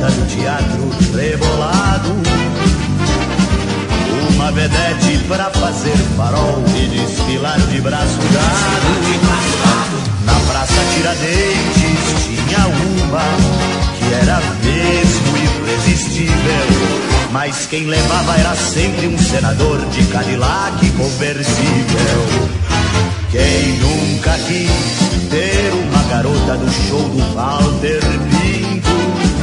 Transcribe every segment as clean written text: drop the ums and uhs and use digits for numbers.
do teatro rebolado, uma vedete pra fazer farol e desfilar de braço dado. Na Praça Tiradentes tinha uma que era mesmo irresistível, mas quem levava era sempre um senador de Cadillac conversível. Quem nunca quis ter uma garota do show do Walter Pinto,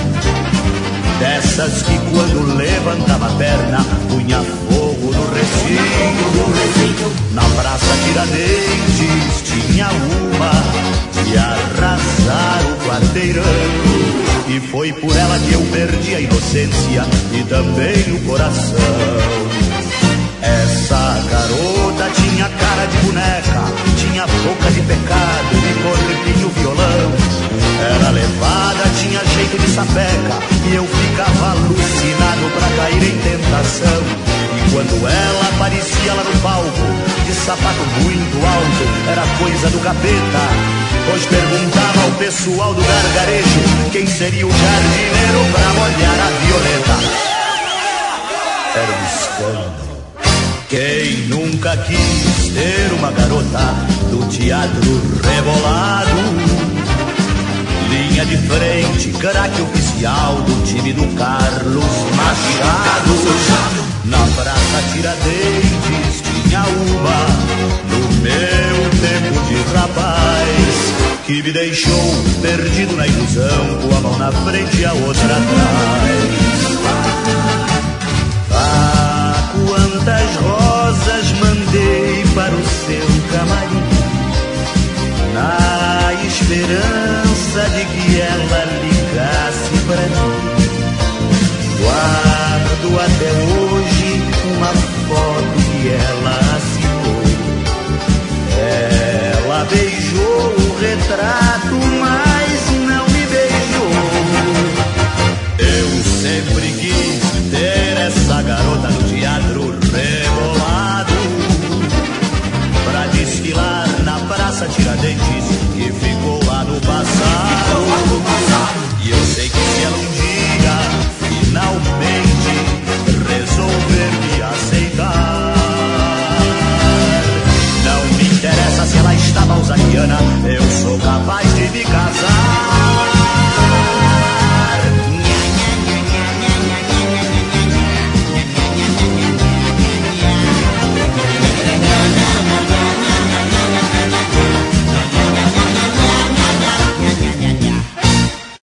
dessas que quando levantava a perna punha fogo no recinto. Na Praça Tiradentes tinha uma de arrasar o quarteirão, e foi por ela que eu perdi a inocência e também o coração. Essa garota tinha cara de boneca, tinha boca de pecado e corpinho violão. Era levada, tinha jeito de sapeca, e eu ficava alucinado pra cair em tentação. E quando ela aparecia lá no palco, de sapato muito alto, era coisa do capeta, pois perguntava ao pessoal do gargarejo quem seria o jardineiro pra molhar a violeta. Era um escândalo. Quem nunca quis ter uma garota do teatro rebolado, linha de frente, craque oficial do time do Carlos Machado. Na Praça Tiradentes tinha uma, no meu tempo de rapaz, que me deixou perdido na ilusão, com a mão na frente e a outra atrás.